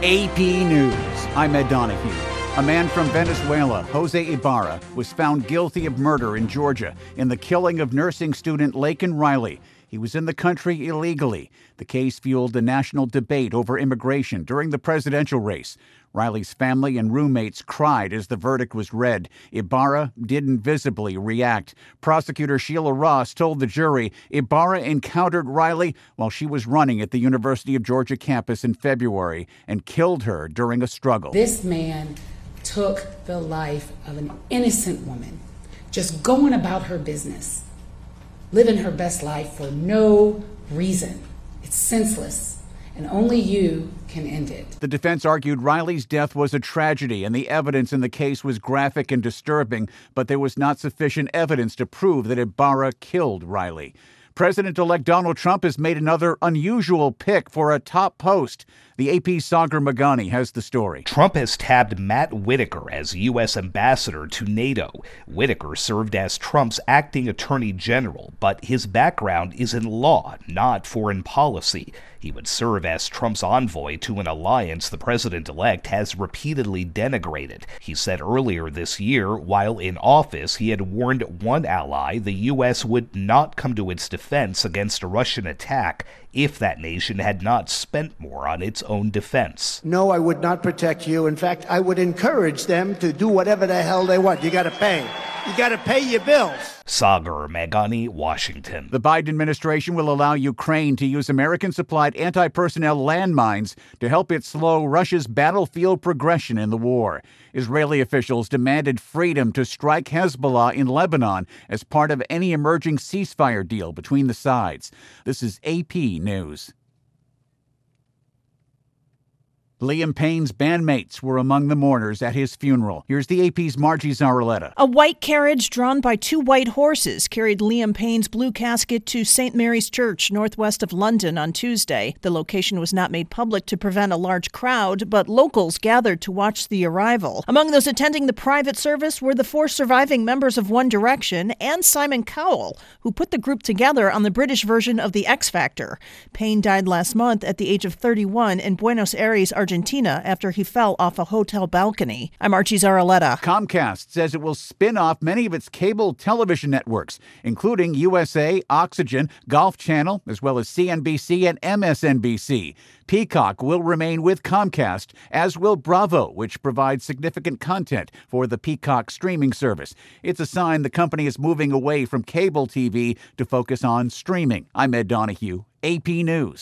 AP News. I'm Ed Donahue. A man from Venezuela, Jose Ibarra, was found guilty of murder in Georgia in the killing of nursing student Laken Riley. He was in the country illegally. The case fueled a national debate over immigration during the presidential race. Riley's family and roommates cried as the verdict was read. Ibarra didn't visibly react. Prosecutor Sheila Ross told the jury Ibarra encountered Riley while she was running at the University of Georgia campus in February and killed her during a struggle. This man took the life of an innocent woman, just going about her business, living her best life for no reason. It's senseless, and only you can end it. The defense argued Riley's death was a tragedy and the evidence in the case was graphic and disturbing, but there was not sufficient evidence to prove that Ibarra killed Riley. President-elect Donald Trump has made another unusual pick for a top post. The AP's Sagar Meghani has the story. Trump has tabbed Matt Whitaker as U.S. ambassador to NATO. Whitaker served as Trump's acting attorney general, but his background is in law, not foreign policy. He would serve as Trump's envoy to an alliance the president-elect has repeatedly denigrated. He said earlier this year, while in office, he had warned one ally the U.S. would not come to its defense against a Russian attack if that nation had not spent more on its own defense. No, I would not protect you. In fact, I would encourage them to do whatever the hell they want. You got to pay. You got to pay your bills. Sagar Meghani, Washington. The Biden administration will allow Ukraine to use American-supplied anti-personnel landmines to help it slow Russia's battlefield progression in the war. Israeli officials demanded freedom to strike Hezbollah in Lebanon as part of any emerging ceasefire deal between the sides. This is AP News. Liam Payne's bandmates were among the mourners at his funeral. Here's the AP's Margie Zaraletta. A white carriage drawn by two white horses carried Liam Payne's blue casket to St. Mary's Church, northwest of London, on Tuesday. The location was not made public to prevent a large crowd, but locals gathered to watch the arrival. Among those attending the private service were the four surviving members of One Direction and Simon Cowell, who put the group together on the British version of The X Factor. Payne died last month at the age of 31 in Buenos Aires, Argentina, after he fell off a hotel balcony. I'm Archie Zaraletta. Comcast says it will spin off many of its cable television networks, including USA, Oxygen, Golf Channel, as well as CNBC and MSNBC. Peacock will remain with Comcast, as will Bravo, which provides significant content for the Peacock streaming service. It's a sign the company is moving away from cable TV to focus on streaming. I'm Ed Donahue, AP News.